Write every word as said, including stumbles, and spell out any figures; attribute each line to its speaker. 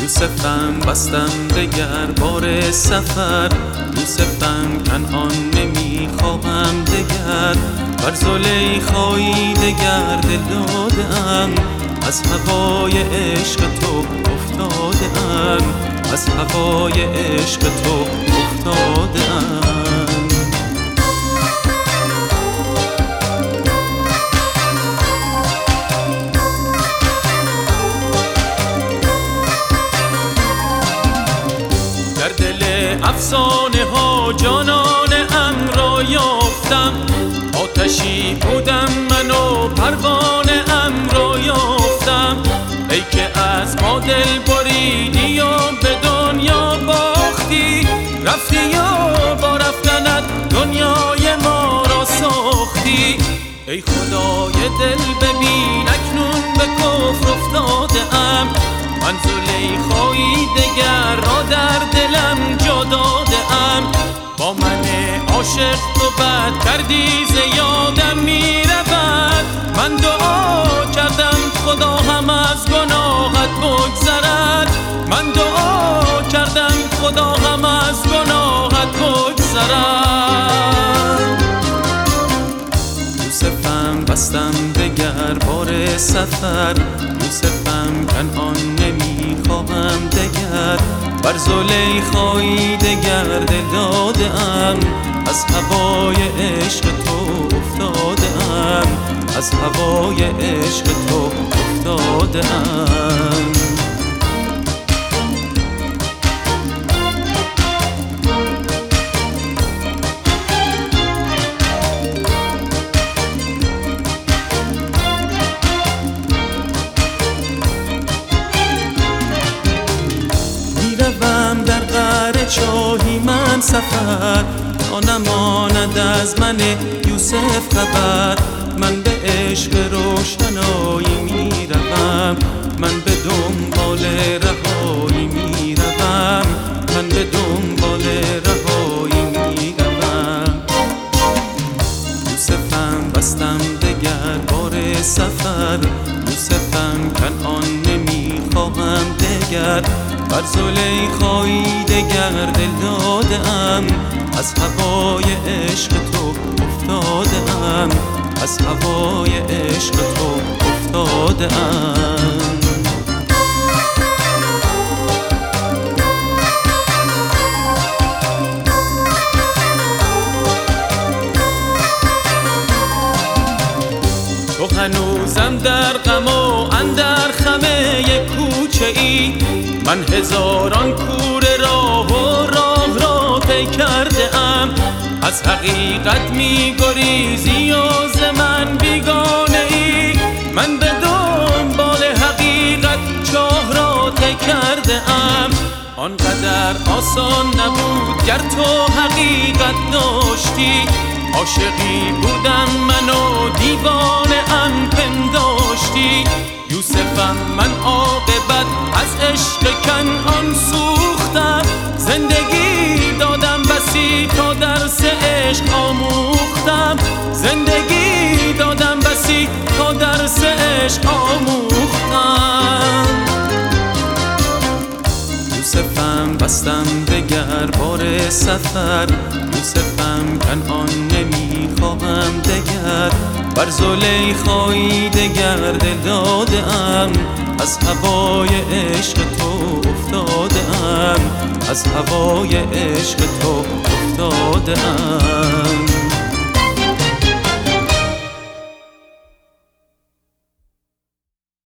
Speaker 1: یوسفم بستم دگر بار سفر، یوسفم کنعان نمیخواهم دگر، بر زلیخایی دگر دل دادم، از هوای عشق تو افتادم، از هوای عشق تو افتادم. در دل افسانه ها جانان ام را یافتم، آتشی بودم من و پروانه ام را یافتم. ای که از ما دل بریدی و به دنیا باختی، رفتی و با رفتنت دنیای ما را ساختی. ای خدای دل ببین اکنون به کفر افتاده ام، من زلیخایی دگر را در دلم جا داده ام. با من عاشق تو بد کردی ز یادم می رود، من دعا کردم خدا هم از گناهت بگذرد، من دعا کردم خدا هم از گناهت بگذرد. یوسفم بستم دگر بار سفر، یوسفم کنعان نمیخواهم دگر، بر زلیخایی دگر دل دادم، از هوای عشق تو افتادم، از هوای عشق تو افتادم. در قعر چاهی من سفر، تا نماند از من یوسف خبر. من به عشق روشنایی می روم، من به دنبال رهایی می روم، من به دنبال رهایی می روم. یوسفم بستم دگر بار سفر، یوسفم کنعان نمیخواهم دگر، بر زلیخایی دگر دل دادم، از هوای عشق تو افتادم، از هوای عشق تو افتادم. تو هنوزم در غم و اندر خم یک کوچه ای، من هزاران کوره راه و راه را طی کرده ام. از حقیقت می گریزی و ز من بیگانه ای، من به دنبال حقیقت چاه را طی کرده ام. آنقدر آسان نبود گر تو حقیقت داشتی، عاشقی بودم من و دیوانه ام پنداشتی. یوسفم من عاقبت از عشق کنعان سوختم، زندگی دادم بسی تا درس عشق آموختم، زندگی دادم بسی تا درس عشق آموختم. یوسفم بستم دگر بار سفر، یوسفم کنعان نمیخواهم دگر، بر زلیخایی دگر دل دادم، از هوای عشق تو افتادم، از هوای عشق تو افتادم.